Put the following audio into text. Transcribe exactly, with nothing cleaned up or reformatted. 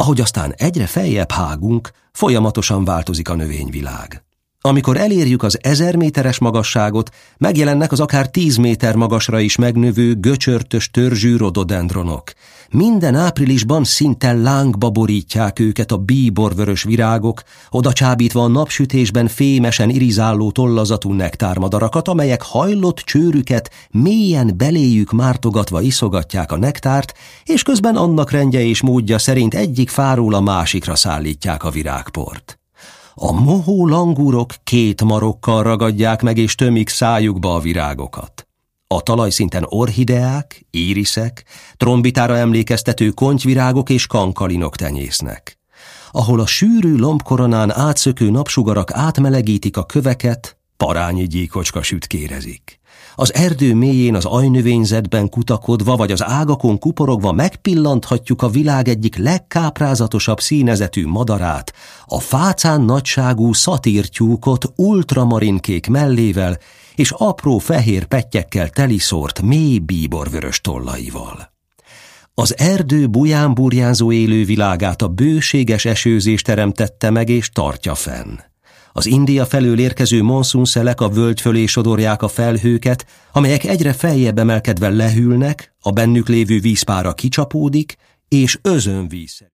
Ahogy aztán egyre feljebb hágunk, folyamatosan változik a növényvilág. Amikor elérjük az ezer méteres magasságot, megjelennek az akár tíz méter magasra is megnövő, göcsörtös törzsű rododendronok. Minden áprilisban szinte lángba borítják őket a bíborvörös virágok, oda csábítva a napsütésben fémesen irizáló tollazatú nektármadarakat, amelyek hajlott csőrüket mélyen beléjük mártogatva iszogatják a nektárt, és közben annak rendje és módja szerint egyik fáról a másikra szállítják a virágport. A mohó langúrok két marokkal ragadják meg és tömik szájukba a virágokat. A talajszinten orhideák, íriszek, trombitára emlékeztető kontyvirágok és kankalinok tenyésznek. Ahol a sűrű lombkoronán átszökő napsugarak átmelegítik a köveket, parányi gyíkocska sütkérezik. Az erdő mélyén az ajnövényzetben kutakodva vagy az ágakon kuporogva megpillanthatjuk a világ egyik legkáprázatosabb színezetű madarát, a fácán nagyságú szatírtyúkot ultramarinkék mellével és apró fehér pettyekkel teliszórt mély bíborvörös tollaival. Az erdő buján-burjánzó élővilágát a bőséges esőzés teremtette meg és tartja fenn. Az India felől érkező monszúnszelek a völgy fölé sodorják a felhőket, amelyek egyre feljebb emelkedve lehűlnek, a bennük lévő vízpára kicsapódik, és özönvíz